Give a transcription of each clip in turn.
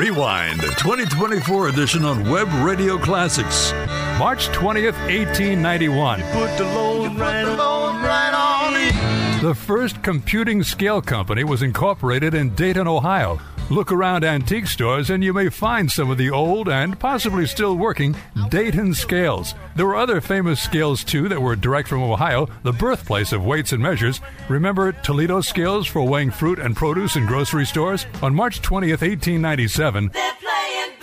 Rewind, 2024 edition on Web Radio Classics. March 20th, 1891. Put the load right on it. The first computing scale company was incorporated in Dayton, Ohio. Look around antique stores and you may find some of the old and possibly still working Dayton scales. There were other famous scales, too, that were direct from Ohio, the birthplace of weights and measures. Remember Toledo scales for weighing fruit and produce in grocery stores? On March 20th, 1897, They're playing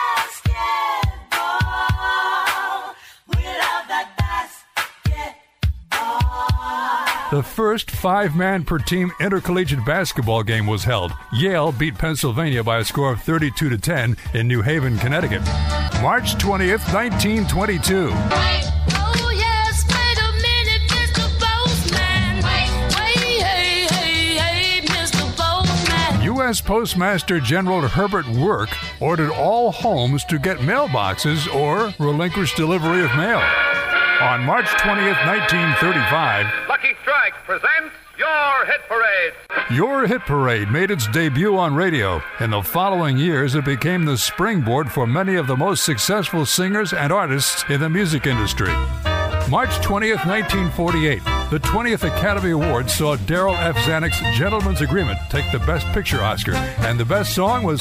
basketball without that basketball. the first five-man per team intercollegiate basketball game was held. Yale beat Pennsylvania by a score of 32-10 in New Haven, Connecticut. March 20th, 1922. Oh yes, wait a minute, Mr. Postman. Wait, hey, Mr. Postman. U.S. Postmaster General Herbert Work ordered all homes to get mailboxes or relinquish delivery of mail. On March 20th, 1935, Lucky Strike presents Your Hit Parade. Your Hit Parade made its debut on radio. In the following years, it became the springboard for many of the most successful singers and artists in the music industry. March 20th, 1948, the 20th Academy Awards saw Darrell F. Zanuck's Gentleman's Agreement take the Best Picture Oscar, and the best song was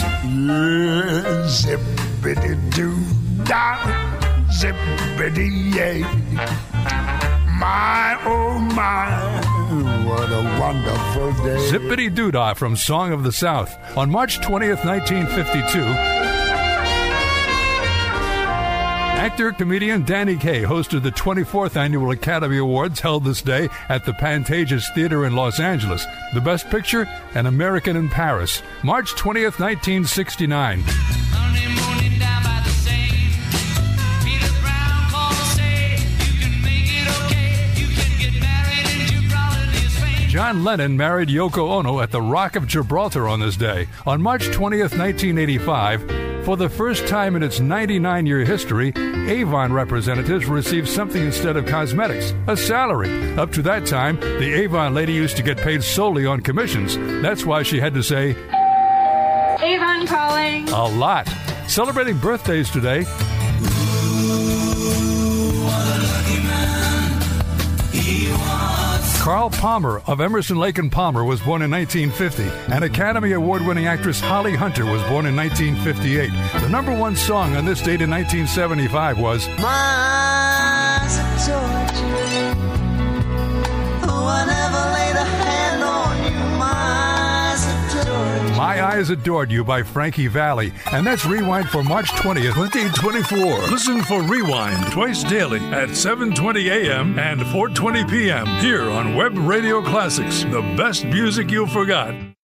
Zippity-doo-dah, zippity-yay. My, oh my, what a wonderful day. Zippity Doo-Dah from Song of the South. On March 20th, 1952, actor-comedian Danny Kaye hosted the 24th Annual Academy Awards held this day at the Pantages Theater in Los Angeles. The Best Picture, An American in Paris. March 20th, 1969. John Lennon married Yoko Ono at the Rock of Gibraltar on this day. On March 20th, 1985, for the first time in its 99-year history, Avon representatives received something instead of cosmetics, a salary. Up to that time, the Avon lady used to get paid solely on commissions. That's why she had to say, Avon calling. a lot. Celebrating birthdays today, Carl Palmer of Emerson, Lake and Palmer was born in 1950, and Academy Award-winning actress Holly Hunter was born in 1958. The number one song on this date in 1975 was My eyes adored you. Oh, I never laid a hand on you. My eyes adored you. My Eyes Adored You by Frankie Valli. And that's Rewind for March 20th, 2024. Listen for Rewind twice daily at 7:20 a.m. and 4:20 p.m. here on Web Radio Classics, the best music you forgot.